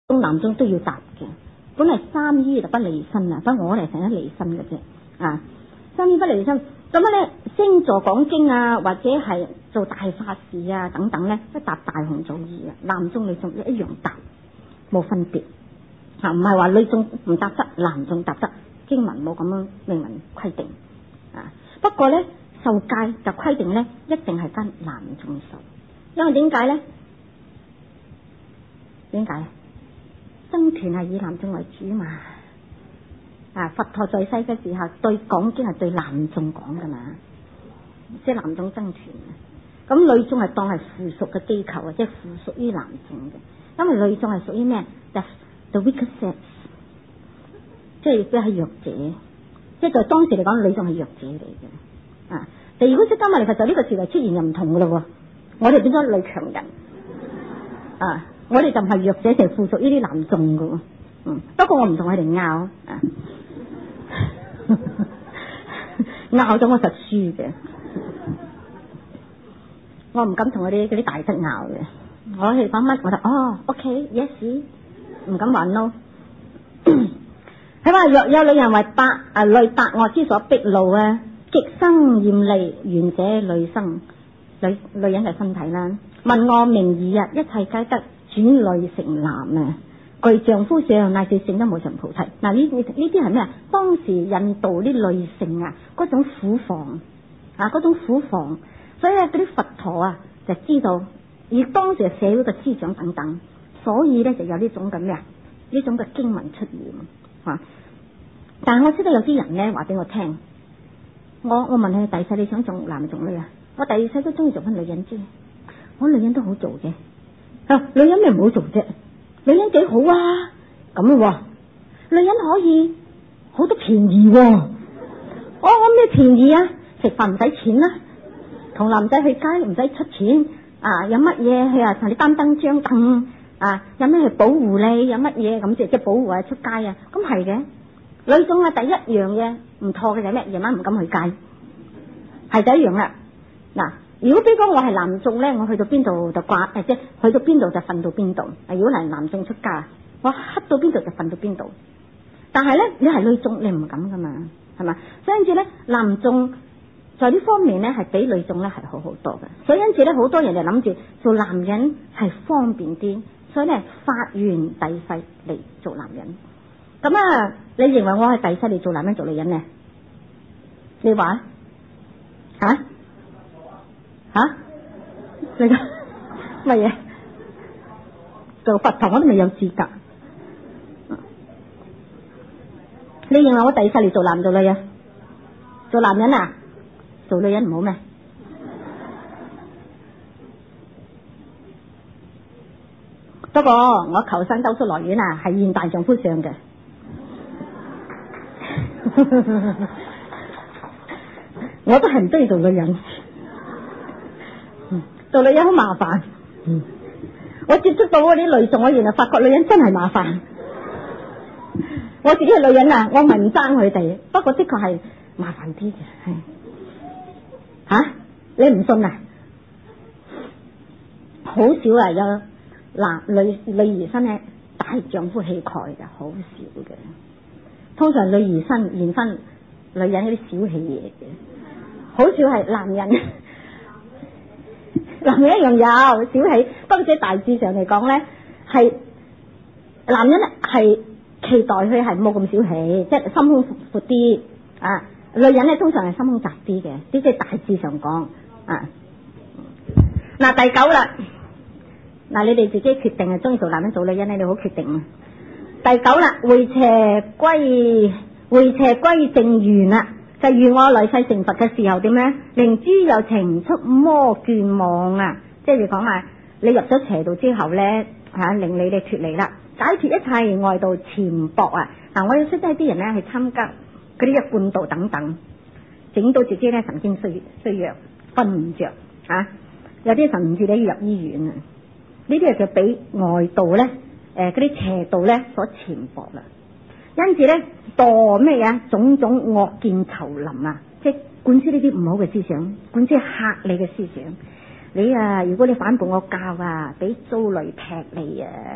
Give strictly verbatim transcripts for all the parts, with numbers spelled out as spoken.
男眾都要答嘅。本嚟三衣就不離身啊，不過我哋成日離身嘅啫啊。三衣不離身，咁樣咧星座講經啊，或者係做大法事啊等等咧，一答大同小異啊。男眾女眾一樣答，冇分別吓，唔係話女眾唔答得，男眾答得，經文冇咁樣明文規定啊。不過咧受戒就規定咧，一定係跟男眾受，因為點解咧？點解？僧團係以男眾為主嘛。啊！佛陀在世嘅時候，對講經係對男眾講噶嘛，即係男眾僧團啊。咁女眾係當係附屬嘅機構啊，即係附屬於男眾嘅。因為女眾係屬於咩 ？The the weaker sex， 即係即係弱者，即係在當時嚟講，女眾係弱者嚟嘅。啊！但如果釋迦牟尼佛就呢個時代出現就唔同噶咯，我哋變咗女強人啊！我哋就唔係弱者，成附屬於啲男眾噶。嗯，不過我唔同佢哋拗啊。拗咗我實輸嘅，我唔敢同嗰啲嗰啲大德拗嘅。我係講乜我就哦 OK yes， 唔敢話 no。佢話若有女人為百啊累百惡之所逼怒啊，極生厭離，緣者女生，女女人嘅身體啦。問我名義啊，一切皆得轉女成男啊。具丈夫相乃至聖得無上菩提。嗱，呢呢啲係咩啊？當時印度啲女性啊，嗰種苦況啊，嗰種苦況，所以咧嗰啲佛陀啊就知道，而當時嘅社會嘅思想等等，所以咧就有呢種咁咩啊？呢種嘅經文出現啊。但係我知道有啲人咧話俾我聽，我我問佢第世你想做男做女啊？我第二世都中意做翻女人啫，我女人都好做嘅，啊女人咩唔好做啫？女人幾好啊，咁咯，女人可以好多便宜，哦，我我咩便宜啊？食飯唔使錢啦，同男仔去街唔使出錢啊，有乜嘢佢啊同你擔凳張凳啊，有咩去保護你，有乜嘢咁即係即係保護啊出街啊，咁係嘅。女眾啊第一樣嘢唔錯嘅就係咩？夜晚唔敢去街，係第一樣啦。嗱。如果比講我係男眾咧，我去到邊度就掛誒，即係去到邊度就瞓到邊度。如果係男眾出家，我黑到邊度就瞓到邊度。但係咧，你係女眾，你唔敢噶嘛，係嘛？所以因此咧，男眾在呢方面咧係比女眾咧係好好多嘅。所以因此咧，好多人就諗住做男人係方便啲，所以咧發願第世嚟做男人。咁啊，你認為我係第世嚟做男人做女人呢？你話啊？吓？你個乜嘢？做佛陀我都未有資格。你認為我第二世嚟做男做女啊？做男人啊？做女人唔好咩？不過我求生兜出來源啊，係現大丈夫上嘅。我都係唔中意做女人。做女人好麻煩，嗯，我接觸到嗰啲女眾，我原來發覺女人真係麻煩。我自己係女人啊，我唔係唔爭佢哋，不過的確係麻煩啲嘅，係吓、啊、你唔信啊？好少啊有男女女兒身咧大丈夫氣概嘅，好少嘅。通常女兒身現身女人嗰啲小氣嘢嘅，好少係男人。男人一樣有小氣，不過喺大致上嚟講咧，係男人係期待佢係冇咁小氣，即係心胸闊啲啊。女人咧通常係心胸窄啲嘅，即係大致上講啊。嗱第九啦，嗱你哋自己決定係中意做男人做女人咧，你好決定啊。第九啦，回邪歸回邪歸正緣啦。就如我來世成佛嘅時候點咧，令諸有情觸魔眷網啊，即係講啊，你入咗邪道之後咧吓、啊，令你哋脫離啦，解脫一切外道纏縛啊！嗱，我要識得啲人咧去參加嗰啲嘅灌道等等，整到自己咧神經衰衰弱，瞓唔着啊！有啲神唔住你要入醫院啊！呢啲係就俾外道咧誒嗰啲邪道咧所纏縛啦。因此咧墮咩啊？種種惡見愁林啊！即係灌輸呢啲唔好嘅思想，灌輸嚇你嘅思想。你啊，如果你反叛我教啊，俾遭雷劈你啊！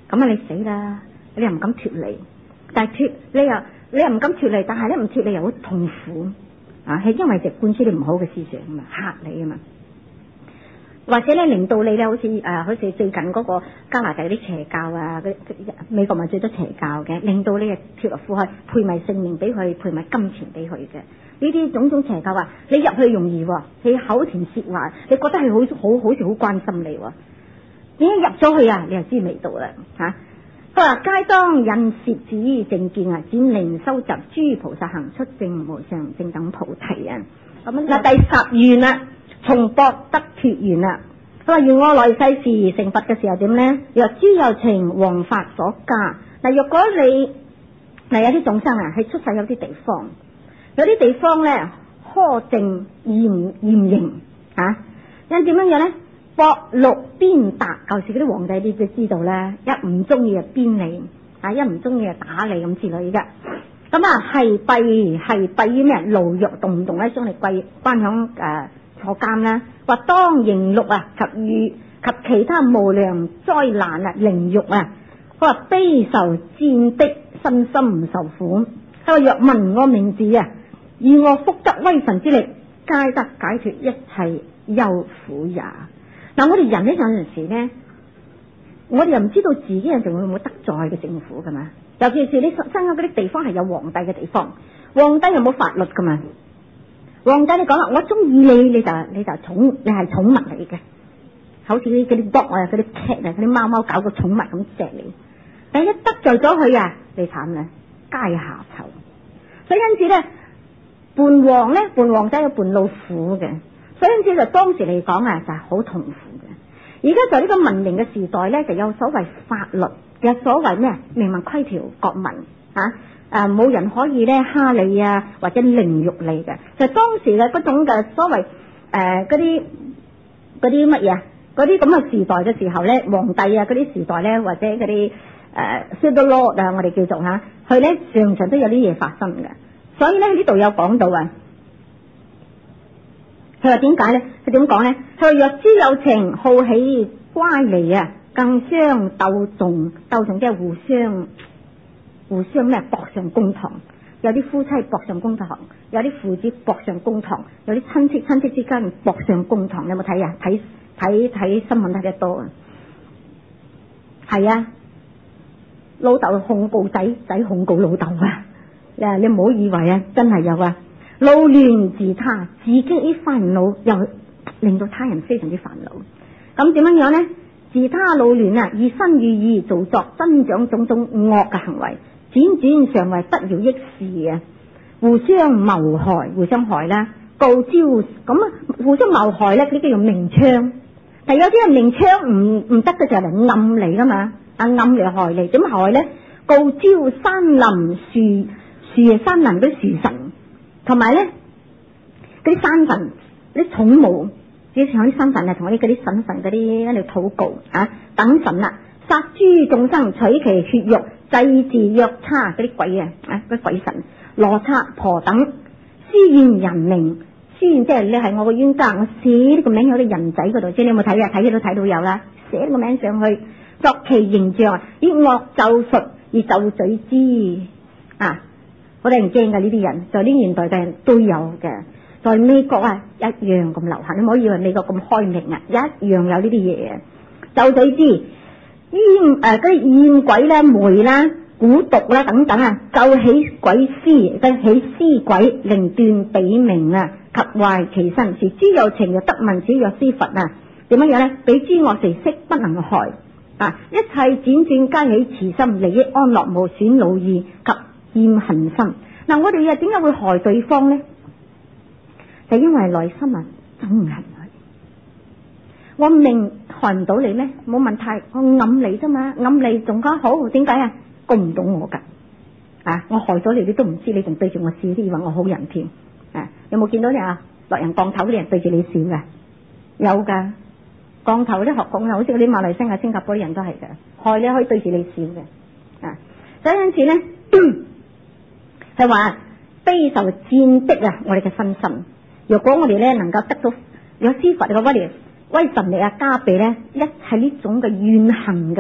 咁啊你死啦！你又唔敢脫離，但係脫你又你又唔敢脫離，但係咧唔脫離又好痛苦啊！係因為就灌輸你唔好嘅思想啊嘛，嚇你啊嘛。或者咧令到你咧好似誒、呃，好似最近嗰個加拿大啲邪教啊，美國咪最多邪教嘅，令到你啊脫落苦海，配埋性命俾佢，配埋金錢俾佢嘅。呢啲種種邪教啊，你入去容易，你口甜舌滑，你覺得係好好好似好關心你，你一入咗去啊，你就知味道啦吓。佢話皆當引攝子正見啊，展靈收集諸菩薩行出證無上正等菩提啊。咁嗱第十願啦。從博得脫緣啦，佢話願我來世時成佛嘅時候點呢？若諸有情王法所加，嗱，若果你嗱有啲眾生啊，係出世有啲地方，有啲地方咧苛政嚴嚴刑啊，因點樣樣咧？博祿鞭打，舊時嗰啲皇帝你都知道咧，一唔中意就鞭你，啊一唔中意就打你咁之類嘅。咁啊係弊係弊於咩？牢獄動唔動咧，將你歸關響誒。坐監啦，或當刑戮啊，及遇及其他無量災難啊，凌辱啊，佢話悲受戰的身心唔受苦。佢話若聞我名字啊，以我福德威神之力，皆得解脫一切憂苦也。嗱，我哋人呢有陣時咧，我哋又唔知道自己人仲會唔會得罪嘅政府噶嘛？尤其是你生喺嗰啲地方係有皇帝嘅地方，皇帝有冇法律噶嘛？皇帝你講啦，我中意你，你就你就寵，你係寵物嚟嘅，好似啲嗰啲 dog 啊、嗰啲 cat 啊、嗰啲貓貓狗個寵物咁錫你。但係一得罪咗佢啊，你慘啦，階下囚。所以因此咧，伴王咧，伴王仔有伴老虎嘅，所以因此就當時嚟講啊，就係好痛苦嘅。而家就呢個文明嘅時代咧，就有所謂法律，有所謂咩明文規條國民啊。誒，冇、呃、人可以咧蝦你啊，或者凌辱你嘅。就當時嘅嗰種嘅所謂誒嗰啲嗰啲乜嘢，嗰啲咁嘅時代嘅時候咧，皇帝啊嗰啲時代咧，或者嗰啲誒 civil law 啊，我哋叫做吓，佢咧常常都有啲嘢發生嘅。所以咧呢度有講到啊，佢話點解咧？佢點講咧？佢話若諸有情好喜乖離啊，更相鬥訟，鬥訟即係互相。互相咩搏上公堂，有啲夫妻搏上公堂，有啲父子搏上公堂，有啲親戚親戚之間搏上公堂，你有冇睇啊？睇睇睇新聞睇得多啊！係啊，老豆控告仔，仔控告老豆啊！誒，你唔好以為啊，真係有啊！惱亂自他，自己啲煩惱又令到他人非常之煩惱。咁點樣樣咧？自他惱亂啊，以身語意造作增長種種惡嘅行為。輾轉常為不饒益事啊！互相謀害，互相害啦，告招咁啊！互相謀害咧，呢啲叫做明槍。但有啲人明槍唔唔得嘅就係嚟暗嚟噶嘛，啊暗嚟害你，點害咧？告招山林樹樹山林嗰啲樹神，同埋咧嗰啲山神、啲寵物，啲像啲山神啊，同啲嗰啲神神嗰啲喺度禱告啊，等神啦，殺諸眾生，取其血肉。祭祀藥叉嗰啲鬼啊，啊嗰啲鬼神羅剎婆等，施現人名，施現即係你係我個冤家，我寫呢個名喺啲人仔嗰度，即係你有冇睇啊？睇嘅都睇到有啦，寫個名上去，作其形象，以惡咒術而咒詛之啊！好多人驚噶呢啲人，在呢年代嘅人都有嘅，在美國啊一樣咁流行，你唔好以為美國咁開明啊，一樣有呢啲嘢啊，咒詛之。煙誒，嗰啲煙鬼咧、梅啦、蠱毒啦等等啊，奏起鬼屍，即起屍鬼，令斷彼名啊，及壞其身，是諸有情若得聞此藥師佛啊，點樣樣咧？彼諸惡時悉不能害啊！一切輾轉皆起慈心，利益安樂，無損惱意及厭恨心。嗱、啊，我哋又點解會害對方咧？就因為內心啊憎恨。我命害唔到你咩？冇問題，我暗你啫嘛，暗你仲加好，點解啊？告唔到我噶，啊！我害咗你，你都唔知，你仲對住我笑，啲以為我好人添，啊！有冇見到你啊？落人降頭啲人對住你笑噶？有噶，降頭啲學講啊，好似嗰啲馬來西亞、新加坡啲人都係噶，害你可以對住你笑嘅，啊！所以因此咧，係話悲受戰的啊，我哋嘅身心。如果我哋咧能夠得到有師佛嘅威力。威神力啊，加倍咧，一係呢種嘅怨恨嘅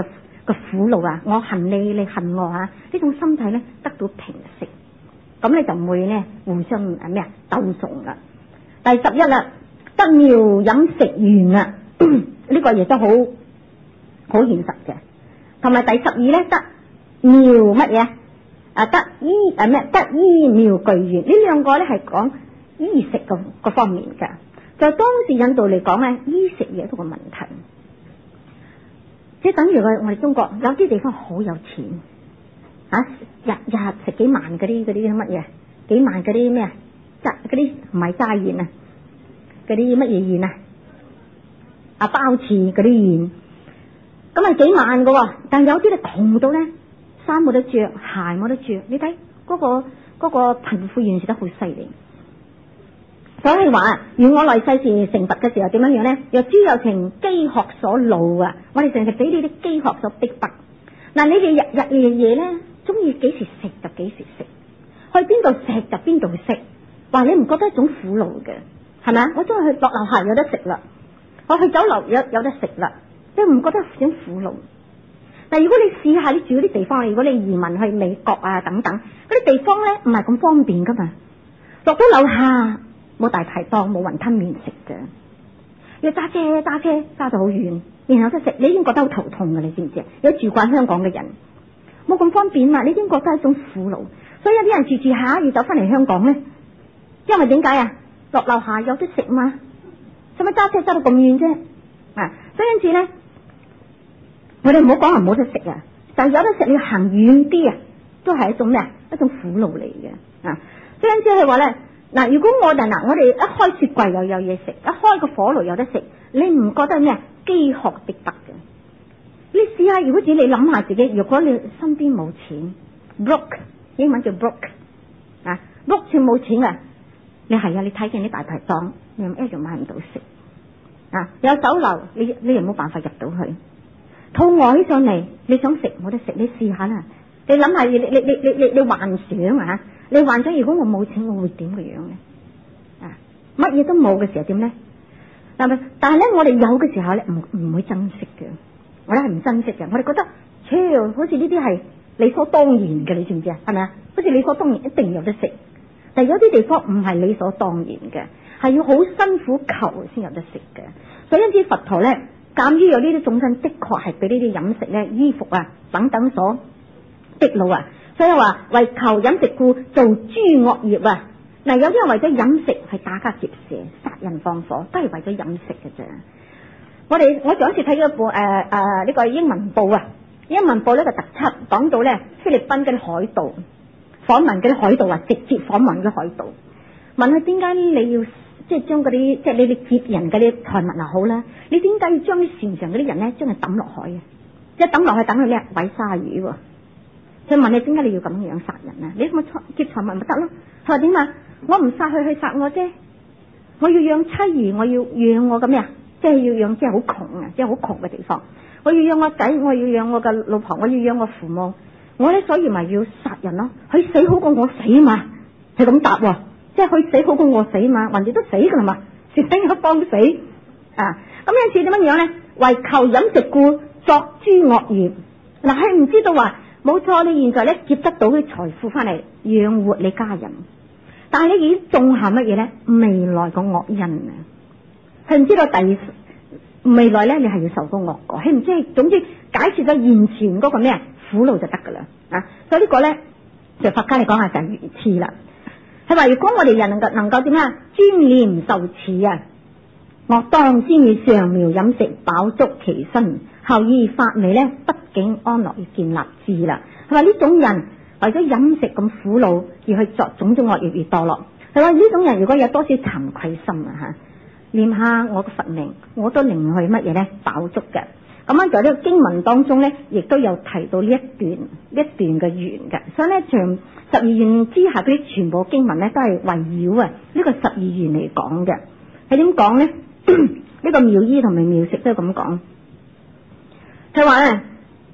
個苦惱啊，我恨你，你恨我啊，呢種心態咧得到平息，咁你就唔會咧互相誒咩啊鬥訟啦。第十一啦，得妙飲食緣啊，呢個亦都好好現實嘅。同埋第十二咧，得妙乜嘢啊？得醫誒咩？得醫妙具緣，呢兩個咧係講衣食個個方面嘅。就當時印度嚟講咧，衣食亦都個問題，即係等於我我哋中國有啲地方好有錢啊，日日食幾萬嗰啲嗰啲乜嘢，幾萬嗰啲咩啊？齋嗰啲唔係齋宴啊，嗰啲乜嘢宴啊？啊包翅嗰啲宴，咁係幾萬噶，但有啲咧窮到咧，衫冇得着，鞋冇得着，你睇嗰個嗰個貧富懸殊得好犀利。所以話，如我來世時成佛嘅時候點樣樣咧？若諸有情飢渴所惱啊！我哋成日俾你啲飢渴所逼迫。嗱，你哋日日夜夜咧，中意幾時食就幾時食，去邊度食就邊度食。話你唔覺得一種苦惱嘅，係咪啊？我中意去落樓下有得食啦，我去酒樓有有得食啦，你唔覺得一種苦惱？但如果你試下你住嗰啲地方，如果你移民去美國啊等等嗰啲地方咧，唔係咁方便噶嘛，落到樓下。冇大排檔，冇雲吞麵食嘅，要揸車揸車揸到好遠，然後都食，你已經覺得好頭痛嘅，你知唔知啊？有住慣香港嘅人，冇咁方便嘛，你已經覺得係一種苦惱，所以有啲人住住下要走翻嚟香港咧，因為點解啊？落樓下有得食嘛，使乜揸車揸到咁遠啫？啊，所以因此咧，我哋唔好講話冇得食啊，但係有得食你要行遠啲啊，都係一種咩啊？一種苦惱嚟嘅啊，所以因此係話咧。嗱，如果我哋嗱，我哋一開雪櫃又有嘢食，一開個火爐有得食，你唔覺得咩飢渴逼迫嘅？你試下，如果自己你諗下自己，如果你身邊冇錢 ，broke 英文叫 broke 啊 ，broke 全冇錢啊，你係啊，你睇見啲大排檔，你一樣買唔到食啊，有酒樓，你你又冇辦法入到去，肚餓起上嚟，你想食冇得食，你試下啦，你諗下，你你你你你你幻想啊！你幻想如果我冇錢，我會點嘅樣咧？啊，乜嘢都冇嘅時候點咧？係咪？但係咧，我哋有嘅時候咧，唔唔會珍惜嘅，我哋係唔珍惜嘅。我哋覺得，超好似呢啲係理所當然嘅，你知唔知啊？係咪啊？好似理所當然一定有得食，但係有啲地方唔係理所當然嘅，係要好辛苦求先有得食嘅。所以因此佛陀咧，鑒於有呢啲眾生的確係俾呢啲飲食咧、衣服啊等等所逼惱啊。所以話為求飲食故做諸惡業啊！嗱，有啲人為咗飲食係打家劫舍、殺人放火，都係為咗飲食嘅啫。我哋我上一次睇咗部誒誒呢個英文報啊，英文報呢個特輯講到咧菲律賓嗰啲海盜訪問嗰啲海盜啊，直接訪問啲海盜，問佢點解你要即係將嗰啲即係你哋劫人嗰啲財物啊好啦，你點解要將啲船上嗰啲人咧將佢抌落海啊？即係抌落去等佢咩毀鯊魚喎？佢問你點解你要咁樣殺人啊？你咁劫財物咪得咯？佢話點啊？我唔殺佢，去殺我啫。我要養妻兒，我要養我咁咩啊？即係要養，即係好窮啊！即係好窮嘅地方。我要養我仔，我要養我嘅老婆，我要養我父母。我咧所以咪要殺人咯。佢死好過我死嘛？係咁答喎，即係佢死好過我死嘛？人哋都死噶啦嘛，蝕底我幫死啊！咁有次點樣樣咧？為求飲食故作諸惡業。嗱，佢唔知道話。冇錯，你現在咧劫得到啲財富翻嚟養活你家人，但係你已經種下乜嘢咧？未來個惡因啊！佢唔知道第未來咧，你係要受到惡果。佢唔知，總之解決咗現前嗰個咩苦惱就得噶啦啊！所以個呢個咧就佛家嚟講下就係如此啦。佢話如果我哋人能夠能夠點啊專念受持啊，我當先以上妙飲食飽足其身。後以法味咧，不境安樂而建立志啦。佢話呢種人為咗飲食咁苦惱而去作種種惡業而墮落。佢話呢種人如果有多少慚愧心啊吓，念下我嘅佛名，我都令佢乜嘢咧飽足嘅。咁樣在呢個經文當中咧，亦都有提到呢一段一段嘅緣嘅。所以咧，從十二緣之下嗰啲全部經文咧，都係圍繞啊呢個十二緣嚟講嘅。係點講咧？呢個妙醫同埋妙食都係咁講。佢話咧，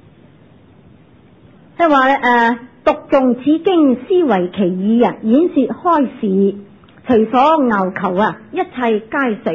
佢話咧，誒，讀誦此經，思為其意啊，演說開示，隨所拗求啊，一切皆隨，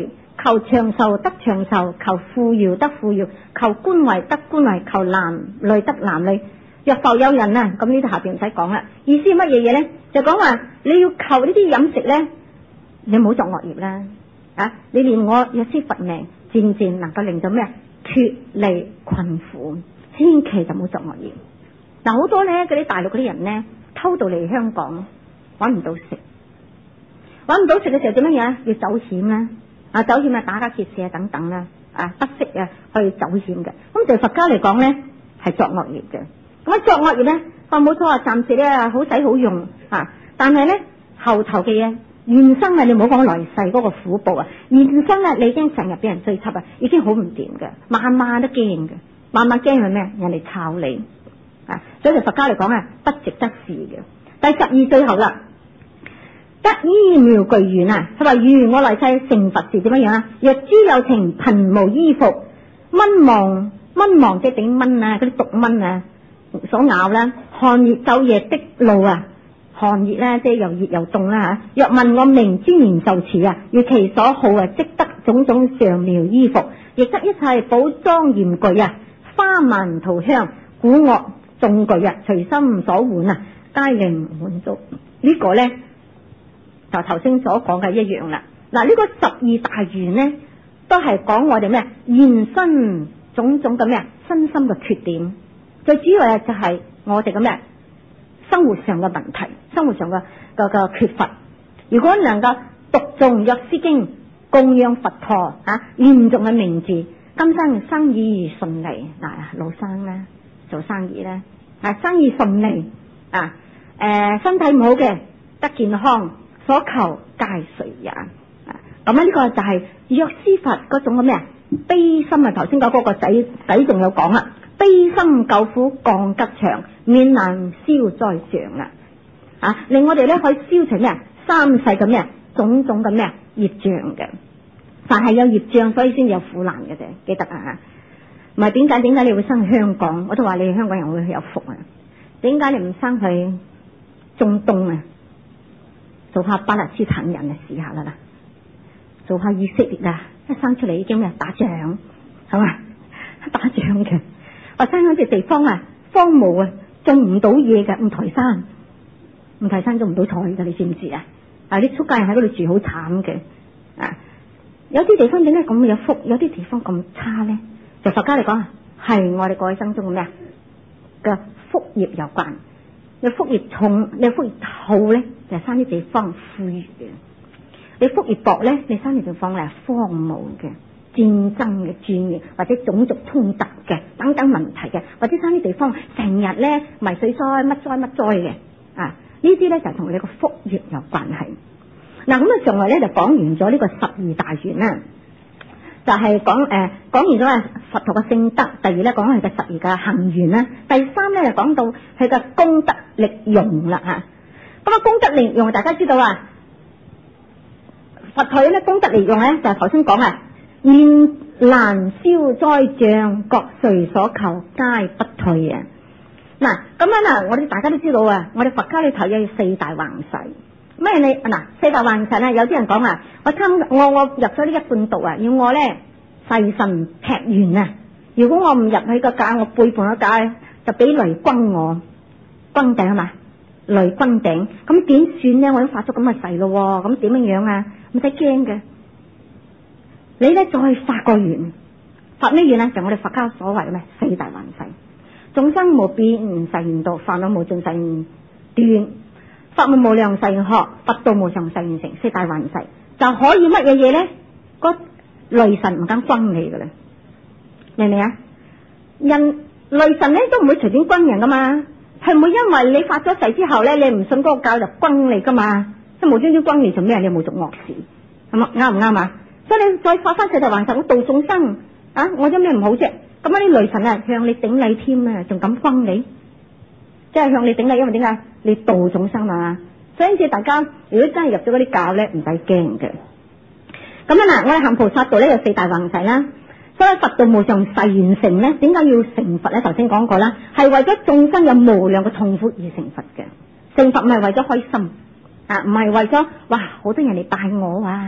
求長壽得長壽，求富饒得富饒，求官位得官位，求男女得男女。若復有人啊，咁呢度下邊唔使講啦。意思乜嘢嘢咧？就講話你要求呢啲飲食咧，你唔好作惡業啦。啊，你連我有啲佛命，漸漸能夠令到咩脫離困苦，千祈就唔好作惡業。嗱，好多咧嗰啲大陸嗰啲人咧，偷渡嚟香港，搵唔到食，搵唔到食嘅時候點樣樣？要走險啦，啊，走險啊，打家劫舍啊等等啦，啊，不惜啊去走險嘅。咁對佛家嚟講咧，係作惡業嘅。咁啊，作惡業咧，話冇錯啊，暫時咧好使好用啊，但係咧後頭嘅嘢，現生啊，你唔好講來世嗰個苦報啊，現生啊，你已經成日俾人追緝啊，已經好唔掂嘅，晚晚都驚嘅，晚晚驚係咩？人哋抄你啊，所以對佛家嚟講啊，不值得事嘅。第十二最後啦，得醫妙具緣啊，佢話如我來世成佛時點樣樣啊？若諸有情貧無衣服，蚊亡蚊亡即係頂蚊啊，嗰啲毒蚊啊。所咬啦，寒熱晝夜的路啊，寒熱咧即係又熱又凍啦吓。若問我名尊嚴受持啊，如其所好啊，即得種種上妙衣服，亦得一切寶莊嚴具啊，花紋塗香，鼓樂眾具啊，隨心所喚啊，皆令滿足。這個、呢個咧就頭先所講嘅一樣啦。嗱，呢個十二大緣咧，都係講我哋咩現身種種嘅咩身心嘅缺點。最主要嘅就係我哋嘅咩生活上嘅問題，生活上嘅個個缺乏。如果能夠讀誦藥師經，供養佛陀啊，念誦嘅名字，今生生意順利。嗱、啊，老生咧做生意咧啊，生意順利啊，誒、呃，身體唔好嘅得健康，所求皆遂也啊。咁呢個就係藥師佛嗰種嘅咩悲心啊。頭先講嗰個仔仔仲有講啦。悲心救苦降吉祥，免難消災障啊！啊，令我哋咧可以消除咩三世嘅咩種種嘅咩業障嘅。凡係有業障，所以先有苦難嘅啫，記得啊！唔係點解？點解你會生去香港？我都話你香港人會有福啊！點解你唔生去中東啊？做下巴勒斯坦人啊，試下啦啦！做下以色列啊，一生出嚟已經咩打仗，係嘛？打仗嘅。我生嗰隻地方啊，荒蕪啊，種唔到嘢嘅，五台山，五台山種唔到菜嘅，你知唔知啊？啊，啲出家人喺嗰度住好慘嘅，啊，有啲地方點解咁有福，有啲地方咁差咧？就佛家嚟講，係我哋過去生中嘅咩啊？嘅福業有關，你福業重，你福業好咧，就係生啲地方富裕嘅；你福業薄咧，你生啲地方咧荒蕪嘅。戰爭嘅轉移或者種族衝突嘅等等問題嘅，或者生啲地方成日咧迷水災乜災乜災嘅啊，呢啲咧就同你個福業有關係。嗱，咁啊上來咧就講完咗呢個十二大緣啦，就係講誒講完咗啊佛陀嘅聖德，第二咧講佢嘅十二嘅行緣啦，第三咧就講到佢嘅功德力用啦吓。咁啊功德力用大家知道啊，佛佢咧功德力用咧就係頭先講啊。免難消災障，各隨所求皆不退啊！嗱，咁樣嗱，我哋大家都知道啊，我哋佛家裏頭有四大宏誓。咩你嗱四大宏誓啊？有啲人講啊，我參我我入咗呢一半道啊，要我咧誓神劈願啊！如果我唔入去個界，我背叛個界，就俾雷轟我，轟頂係嘛？雷轟頂，咁點算咧？我都發咗咁嘅誓咯，咁點樣樣啊？唔使驚嘅。你咧再發個願，發咩願咧？就我哋佛家所謂嘅咩四大宏誓：眾生無邊誓願度，煩惱無盡誓願斷，法門無量誓願學，佛道無上誓願成。四大宏誓就可以乜嘢嘢咧？個雷神唔敢轟你噶啦，明唔明啊？人雷神咧都唔會隨便轟人噶嘛，係唔會因為你發咗誓之後咧，你唔信嗰個教就轟你噶嘛？即係無端端轟你做咩？你有冇做惡事？係嘛？啱唔啱啊？所以你再發翻四大宏誓，我度眾生啊！我有咩唔好啫？咁啲雷神啊向你頂禮添啊，仲敢轟你？即係向你頂禮，因為點解？你度眾生嘛。所以因此大家如果真係入咗嗰啲教咧，唔使驚嘅。咁啊嗱，我哋行菩薩道咧有四大宏誓啦。所以佛道無上誓願成咧，點解要成佛咧？頭先講過啦，係為咗眾生有無量嘅痛苦而成佛嘅。成佛唔係為咗開心啊，唔係為咗哇好多人嚟拜我啊！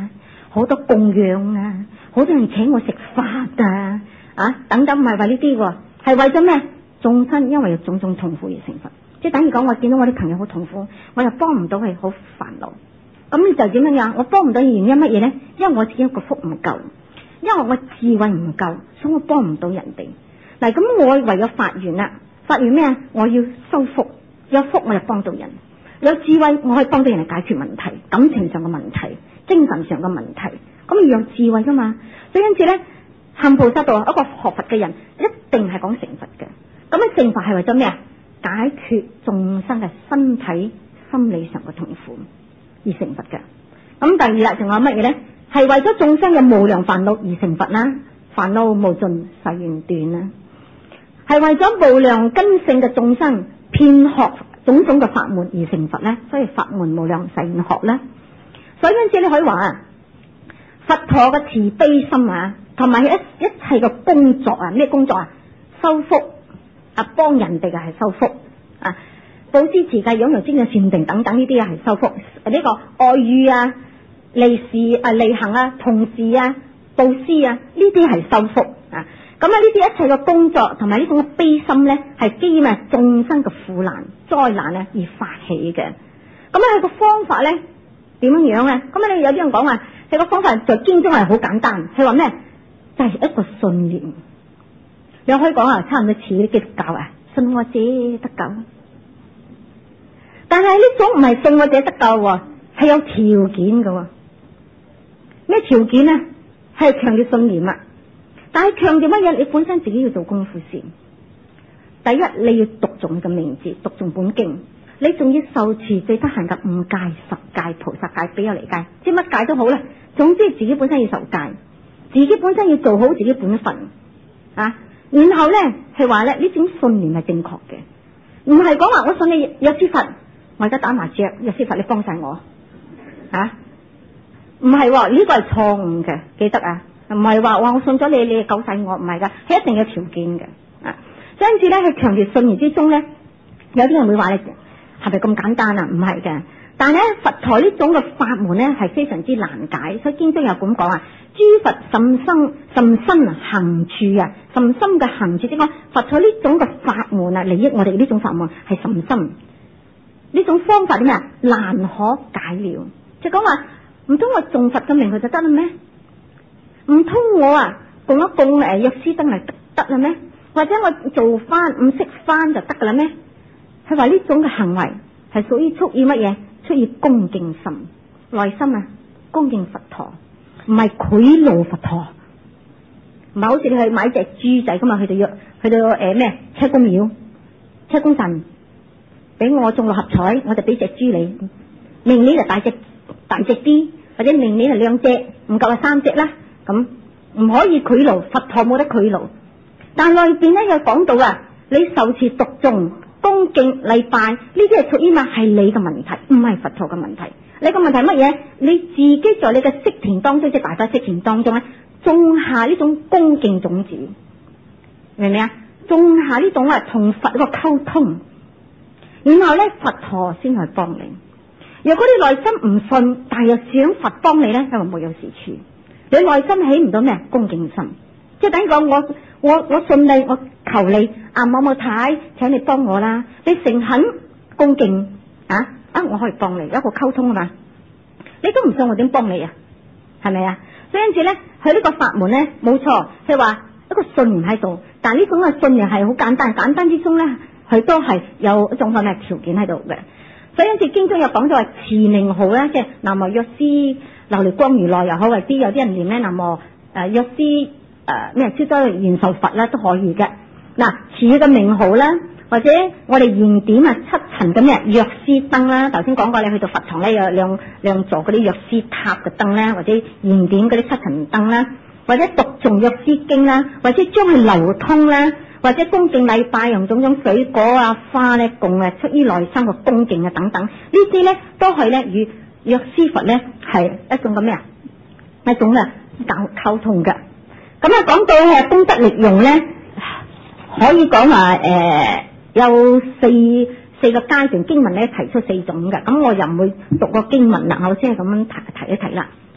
好多供養啊，好多人請我食飯啊，啊等等，唔係為呢啲喎，係為咗咩？眾生因為有種種痛苦而成佛，即係等於講我見到我啲朋友好痛苦，我又幫唔到佢，好煩惱。咁你就點樣樣？我幫唔到嘅原因乜嘢咧？因為我自己個福唔夠，因為我智慧唔夠，所以我幫唔到人哋。嗱，咁我唯有發願啦，發願咩啊？我要修福，有福我就幫到人，有智慧我可以幫到人嚟解決問題，感情上嘅問題，精神上嘅問題，咁要有智慧噶嘛。所以因此咧，行菩薩道一個學佛嘅人一定係講成佛嘅。咁啊，成佛係為咗咩啊？解決眾生嘅身體、心理上嘅痛苦而成佛嘅。咁第二啦，仲有乜嘢咧？係為咗眾生嘅無量煩惱而成佛啦，煩惱無盡誓願斷啦。係為咗無量根性嘅眾生遍學種種嘅法門而成佛咧，所以法門無量誓願學咧。所以因此你可以話啊，佛陀嘅慈悲心啊，同埋一一切嘅工作啊，咩工作啊？修福啊，幫人哋嘅係修福啊，布施持戒養養精進禪定等等呢啲啊係修福。呢個愛語啊、利事啊、利行啊、同事啊、布施啊，呢啲係修福啊。咁啊，呢啲一切嘅工作同埋呢種嘅悲心咧，係基於咩眾生嘅苦難災難咧而發起嘅。咁啊，佢個方法咧點樣樣咧？咁啊，你有啲人講話，佢個方法在經中係好簡單。佢話咩？就係、是、一個信念。你可以講啊，差唔多似啲基督教啊，信我者得救。但係呢種唔係信我者得救，係有條件嘅。咩條件咧？係強調信念啊！但係強調乜嘢？你本身自己要做功夫先。第一，你要讀誦嘅名字，讀誦本經，你仲要受持最得閒嘅五戒、十戒、菩薩戒、比丘尼戒，即乜戒都好啦。總之自己本身要受戒，自己本身要做好自己本分啊。然後咧係話咧呢種信念係正確嘅，唔係講話我信你藥師佛，我而家打麻雀，藥師佛你幫晒我啊？唔係，呢個係錯誤嘅，記得啊！唔係話哇我信咗你，你救晒我，唔係噶，係一定有條件嘅啊。所以因此咧，喺強烈信念之中咧，有啲人會話你係咪咁簡單啊？唔係嘅，但係咧佛陀呢種嘅法門咧係非常之難解，所以經中有咁講啊。諸佛甚深甚深行處啊，甚深嘅行處，即係講佛陀呢種嘅法門啊，利益我哋呢種法門係甚深。呢種方法點咩啊？難可解了，就講話唔通我誦佛嘅名佢就得啦咩？唔通我啊供一供誒藥師燈嚟得得啦咩？或者我做翻唔識翻就得噶啦咩？佢話呢種嘅行為係屬於出於乜嘢？出於恭敬心，內心啊恭敬佛陀。唔係賄賂佛陀，唔係好似你去買隻豬仔咁啊，去到約去到誒咩車公廟、車公神，俾我中六合彩，我就俾隻豬你，明年就大隻大隻啲，或者明年係兩隻，唔夠係三隻啦，咁唔可以賄賂，佛陀冇得賄賂。但內邊咧有講到啊，你受持讀誦、恭敬禮拜呢啲係屬於嘛係你嘅問題，唔係佛陀嘅問題。你個問題乜嘢？你自己在你嘅識田當中，即係大法識田當中咧，種下呢種恭敬種子，明唔明啊？種下呢種啊同佛個溝通，然後咧佛陀先去幫你。如果你內心唔信，但係又想佛幫你咧，因為冇有事處，你內心起唔到咩恭敬心，即係等於講我我我信你，我求你啊某某太，請你幫我啦，你誠懇恭敬啊。啊！我可以幫你一個溝通啊嘛，你都唔信我點幫你啊？係咪啊？所以因此咧，佢呢個法門咧冇錯，係話一個信念喺度，但係呢種嘅信念係好簡單，簡單之中咧，佢都係有一種咁嘅條件喺度嘅。所以因此經中有講咗話持名號咧，即係南無藥師琉璃光如來又好，或者有啲人念咧南無誒藥師誒咩超洲延壽佛啦都可以嘅。嗱，持嘅名號啦。或者我哋燃點啊七層咁嘅藥師燈啦，頭先講過你去到佛堂咧有兩兩座嗰啲藥師塔嘅燈啦，或者燃點嗰啲七層燈啦，或者讀誦藥師經啦，或者將佢流通啦，或者恭敬禮拜用種種水果啊花咧供啊出於內心嘅恭敬啊等等，呢啲咧都係咧與藥師佛咧係一種咁咩啊一種嘅溝溝通嘅。咁啊講到係功德力用咧，可以講話誒。呃有四四個階段經文咧提出四種嘅，咁我又唔會讀個經文啦，我先係咁樣提提一提啦。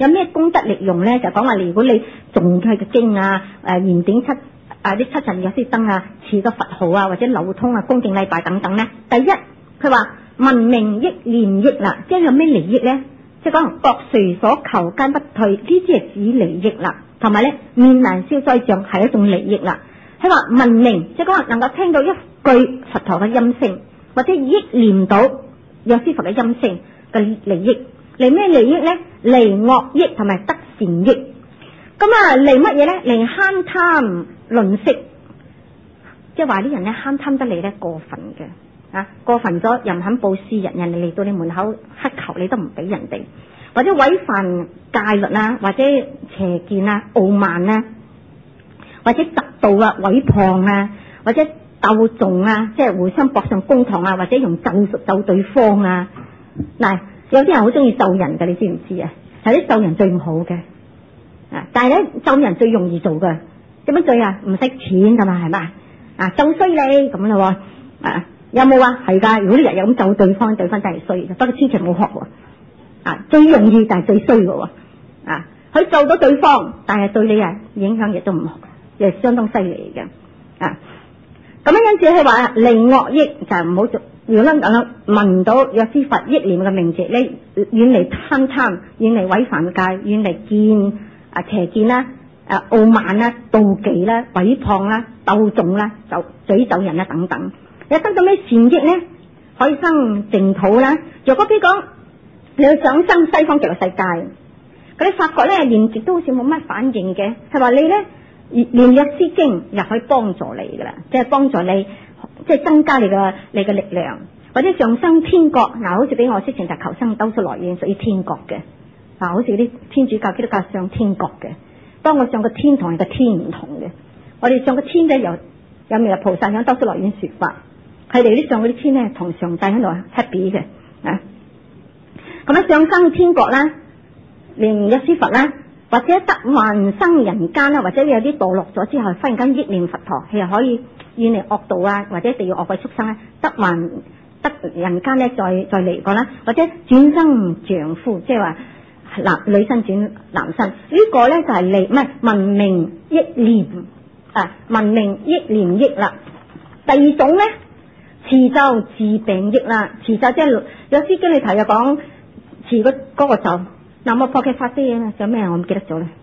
有咩功德利用咧？就講話，如果你誦佢嘅經啊，誒燃點七啊啲七陣藥師燈啊，持個佛號啊，或者流通啊，恭敬禮拜等等咧。第一，佢話聞名益念益啦，即係有咩利益咧？即係講各隨所求皆不退，呢啲係指利益啦。同埋咧，面難消災障係一種利益啦。佢話聞名，即係講能夠聽到一句佛陀嘅音聲，或者憶念到藥師佛嘅音聲嘅利益。嚟咩利益咧？嚟惡益同埋得善益。咁啊，嚟乜嘢咧？嚟慳貪吝嗇，即係話啲人咧慳貪得嚟咧過分嘅。啊，過分咗又唔肯布施，人人哋嚟到你門口乞求，你都唔俾人哋，或者違反戒律啊，或者邪見啊、傲慢啊，或者嫉妒啊、毀謗啊，或者鬥縱啊，即係互相搏上公堂啊，或者用咒術咒對方啊。嗱，有啲人好中意咒人嘅，你知唔知啊？係啲咒人最唔好嘅，啊！但係咧咒人最容易做嘅，點樣罪啊？唔使錢噶嘛，係嘛？啊，咒衰你咁咯，啊！有冇啊？係噶，如果你日日咁咒對方，對方真係衰嘅。不過千祈唔好學喎。啊，最容易但係最衰嘅喎。啊，佢咒到對方，但係對你啊影響亦都唔好，亦係相當犀利嘅。啊，咁樣因此佢話離惡益就係唔好做。如果能夠聞到藥師佛憶念嘅名字，你遠離貪貪，遠離違犯戒，遠離見啊邪見啦、啊傲慢啦、妒忌啦、毀謗啦、鬥縱啦、就詛咒人啦等等。有得到咩善益咧？可以生淨土啦。若果譬如講你要想生西方極樂世界，嗰啲發覺咧念極都好似冇乜反應嘅，係話你咧念藥師經又可以幫助你噶啦，即係幫助你，即係增加你嘅你嘅力量，或者上升天國。嗱，好似俾我之前就求生兜率來源屬於天國嘅，嗱，好似啲天主教基督教上天國嘅，當我上個天堂係個天唔同嘅，我哋上個天咧有有彌勒菩薩響兜率來源說法。佢哋啲上嗰啲天咧，同上帝喺度 happy 嘅啊！咁樣上生天國啦，連藥師佛啦，或者得還生人間啦，或者有啲墮落咗之後，忽然間憶念佛陀，佢又可以遠離惡道啊，或者地獄惡鬼畜生咧，得還得人間咧，再再嚟過啦，或者轉生丈夫，即係話男女生轉男生，這個、呢個咧就係嚟唔係聞名憶念啊，聞名憶念憶啦。第二種咧。持咒治病益啦，持咒即係有師經裏頭又講持嗰嗰個咒，南無破揭法師啊，有咩我唔記得咗咧。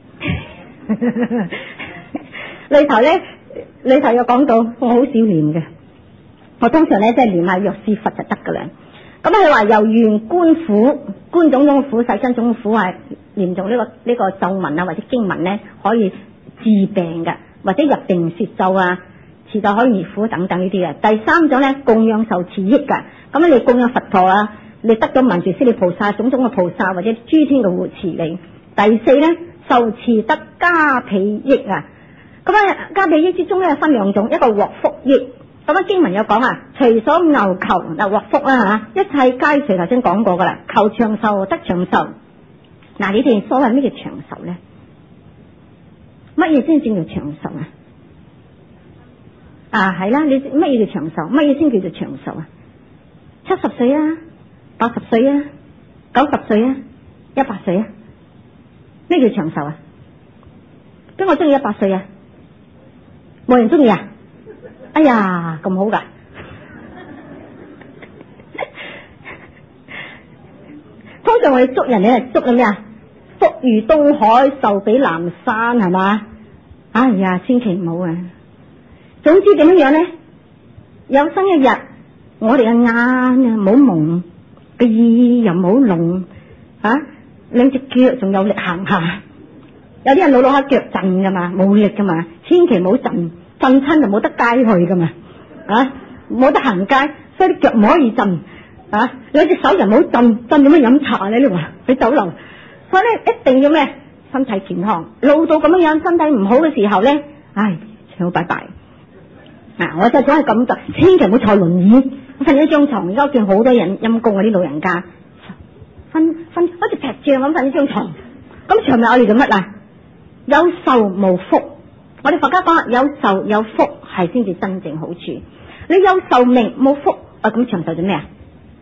裏頭咧，裏頭有講到我好少念嘅，我通常咧即係念下藥師佛就得噶啦。咁佢話由願觀苦，觀種種苦，世間種苦係念誦呢個呢、這個咒文啊，或者經文咧可以治病嘅，或者入定攝咒啊。持咒可以滅苦等等呢啲嘅。第三種咧，供養受持益噶，咁你供養佛陀啊，你得咗文殊師利菩薩種種嘅菩薩或者諸天嘅護持你。第四咧，受持得加被益啊，咁啊加被益之中咧分兩種，一個獲福益。咁啊經文有講啊，隨所牛求嗱獲福啊吓，一切皆隨頭先講過噶啦，求長壽得長壽。嗱，你哋所謂咩叫長壽咧？乜嘢先至叫長壽啊？啊，係啦，你乜嘢叫長壽？乜嘢先叫做長壽啊？七十歲啊，八十歲啊，九十歲啊，一百歲啊？咩叫長壽啊？邊個中意一百歲啊？冇人中意啊？哎呀，咁好噶！通常我哋祝人，你係祝緊咩啊？福如東海，壽比南山，係嘛？哎呀，千祈唔好啊！總之點樣樣咧？有生一日，我哋嘅眼啊冇蒙，個耳又冇聾，啊，兩隻腳仲有力行下。有啲人老老下腳震噶嘛，冇力噶嘛，千祈唔好震，震親就冇得街去噶嘛，啊，冇得行街，所以啲腳唔可以震，啊，兩隻手又唔好震，震點樣飲茶咧？你話去酒樓，所以咧一定要咩？身體健康，老到咁樣樣，身體唔好嘅時候咧，唉，好拜拜。嗱，我就講係咁就，千祈唔好坐輪椅，瞓一張床。而家見好多人陰公嗰啲老人家，瞓瞓好似劈仗咁瞓一張床。咁長命我哋做乜啊？有壽無福，我哋佛家講有壽有福係先至真正好處。你有壽命冇福啊，咁長壽做咩啊？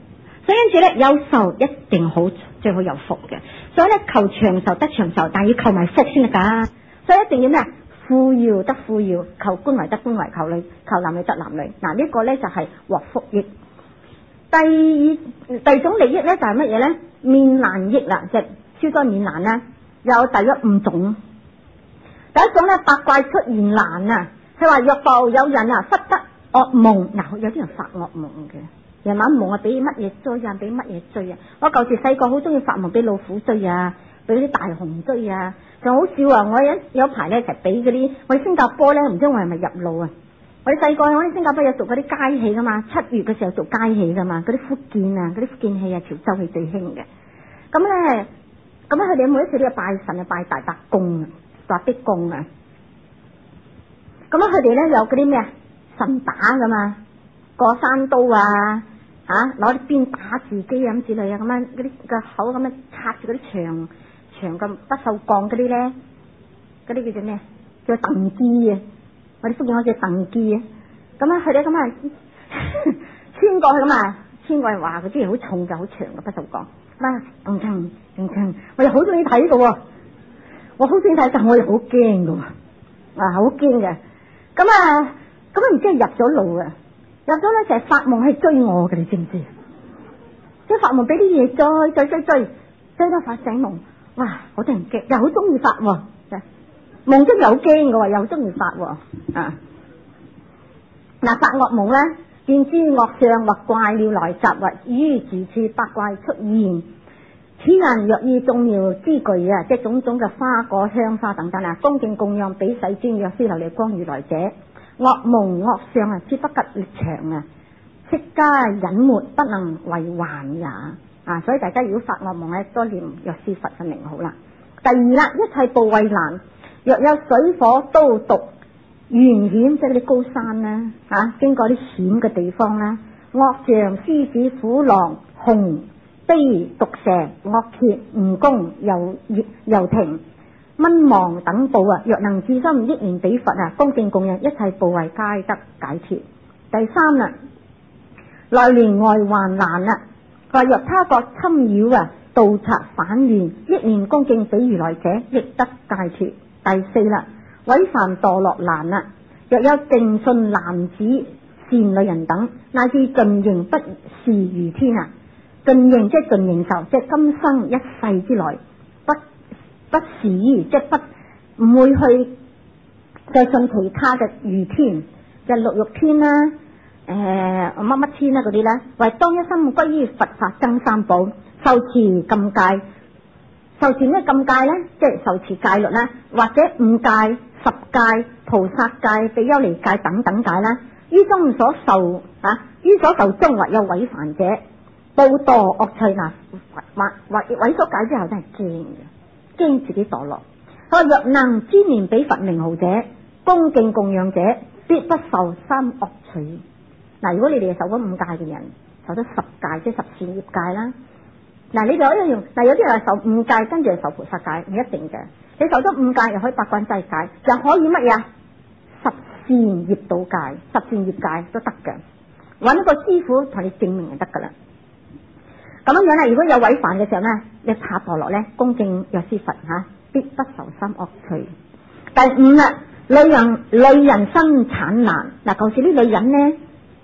所以因此咧，有壽一定好最好有福嘅。所以咧，求長壽得長壽，但係要求埋福先得噶。所以一定要咩啊？富裕得富裕，求官為得官為，求女求男女得男女。嗱，呢個咧就係獲福益。第二第二種利益咧就係乜嘢咧？免難益啦，即係消災免難啦。有大約五種。第一種咧，百怪出現難啊！佢話若復有人啊，忽得惡夢，嗱，有啲人發惡夢嘅。夜晚夢啊，俾乜嘢追啊，俾乜嘢追啊！我舊時細個好中意發夢俾老虎追啊，俾啲大熊追啊，就好笑啊！我有有排咧就俾嗰啲，我喺新加坡咧，唔知我係咪入路啊？我哋細個我喺新加坡有做嗰啲街戲噶嘛，七月嘅時候做街戲噶嘛，嗰啲福建啊，嗰啲福建戲啊，潮州戲最興嘅。咁咧，咁佢哋每一次都要拜神啊，拜大伯公啊，大逼公啊。咁啊，佢哋咧有嗰啲咩啊，神打噶嘛，過山刀啊。吓，攞啲鞭打自己啊咁之類啊，咁樣嗰啲個口咁樣插住嗰啲長長咁不鏽鋼嗰啲咧，嗰啲叫做咩？叫鄧基啊！我哋福建話叫鄧基啊。咁啊，佢哋咁啊穿過去咁啊，穿過去話佢啲嘢好重嘅，好長嘅不鏽鋼。啊，咚鏘咚鏘，我又好中意睇嘅，我好中意睇，但我又好驚嘅，啊好驚嘅。咁啊，咁啊唔知係入咗路啊！入咗咧，成日發夢係追我嘅，你知唔知？即係發夢俾啲嘢追追追追，追到發醒夢，哇！好得人驚，又好中意發喎，夢中又好驚嘅，又中意發喎啊！嗱，發惡夢咧，見之惡相或怪鳥來襲，或於住處百怪出現。此人若以眾妙之具啊，即係種種嘅花果香花等等啊，恭敬供養比世尊藥師琉璃光如來者。惡夢惡相啊，切不及力場啊，悉皆隱沒，不能為還也啊！所以大家如果發惡夢咧，多念藥師佛嘅名好啦。第二啦，一切怖畏難，若有水火刀毒懸險，即係啲高山啦啊，經過啲險嘅地方啦，惡象獅子虎狼熊羆毒蛇惡蠍蜈蚣游游蜓蚊虻等怖啊！若能至心憶念彼佛啊，恭敬供養，一切怖畏皆得解脫。第三啦，來年外患難啦，話若他國侵擾啊，盜賊反亂，憶念恭敬比如來者，亦得解脫。第四啦，毀犯墮落難啦，若有定信男子善女人等，乃至盡形不是如天啊！盡形即係盡形壽，即係今生一世之內。不是即係不唔會去就信其他嘅如天，就六欲天啦，誒乜乜天啦嗰啲咧，為當一心歸於佛法僧三寶，受持禁戒，受持咩禁戒咧？即係受持戒律啦，或者五戒、十戒、菩薩戒、比丘尼戒等等戒啦。於中所受啊，於所受中或有違犯者，報墮惡趣嗱，或或毀所戒之後真係驚嘅。驚自己墮落，佢話若能專念彼佛名號者，恭敬供養者，必不受三惡趣。嗱，如果你哋係受咗五戒嘅人，受咗十戒，即係十善業戒啦。嗱，你就可以用，嗱有啲人係受五戒，跟住係受菩薩戒，唔一定嘅。你受咗五戒，又可以八關齋戒，又可以乜嘢？十善業道戒、十善業戒都得嘅。揾個師傅同你證明就得噶啦。咁樣樣啦，如果有違犯嘅時候咧，你怕墮落咧，恭敬藥師佛吓，必不受三惡趣。第五啦，女人女人生產難嗱，舊時啲女人咧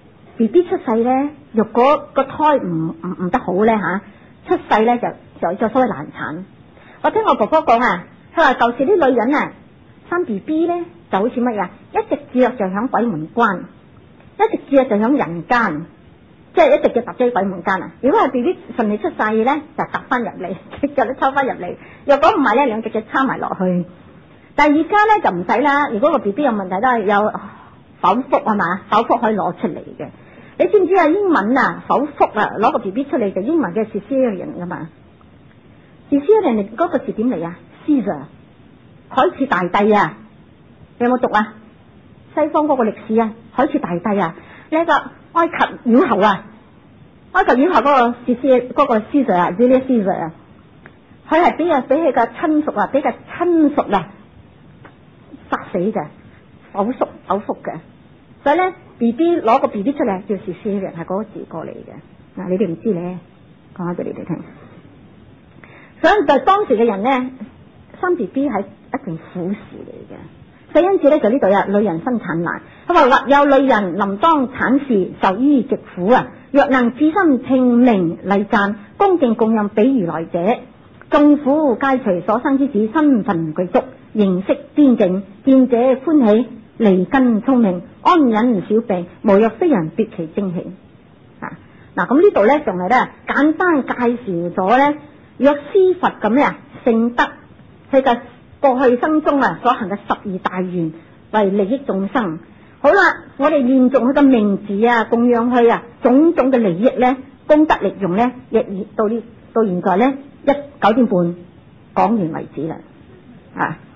B B 出世咧，若果個胎唔唔唔得好咧吓，出世咧就就就所謂難產。我聽我婆婆講啊，佢話舊時啲女人啊生 B B 咧就好似乜嘢，一直住就響鬼門關，一直住就響人間。即係一直嘅搭咗喺鬼門關啊！如果係 B B 順利出世咧，就搭翻入嚟，隻腳都抽翻入嚟。若果唔係咧，兩隻腳叉埋落去。但係而家咧就唔使啦。如果個 B B 有問題，都係有剖腹係嘛，剖腹可以攞出嚟嘅。你知唔知啊？英文啊，剖腹啊，攞個 B B 出嚟就英文嘅 cesarean 噶嘛。cesarean 嗰個字點嚟啊 ？Caesar 海徹大帝啊！你有冇讀啊？西方嗰個歷史啊，海徹大帝啊，呢、這個。埃及妖后啊，埃及妖后嗰個士師嗰個 Caesar 啊 Julius Caesar 啊，佢係俾啊俾佢嘅親屬啊，俾佢親屬啊殺死嘅，剖腹剖腹嘅，所以咧 B B 攞個 B B 出嚟叫士師嘅，係嗰個字過嚟嘅。嗱，你哋唔知咧， 講下俾你哋聽。所以就當時嘅人咧，生 B B 係一件苦事嚟嘅。所以因此咧，就呢度啊，女人生產難。佢話或有女人臨當產時，受於極苦啊。若能至心聽命禮讚，恭敬供養比如來者，眾苦皆除，所生之子身份具足，形色端正，見者歡喜，利根聰明，安忍小病，無若非人奪其精氣。啊，嗱咁呢度咧仲係咧簡單介紹咗咧若師佛咁咧聖德，佢嘅過去生中啊所行嘅十二大願，為利益眾生。好啦，我哋念誦佢嘅名字啊，供養佢啊，種種嘅利益咧，功德利用咧，亦到呢到現在咧一九點半講完為止啦，啊。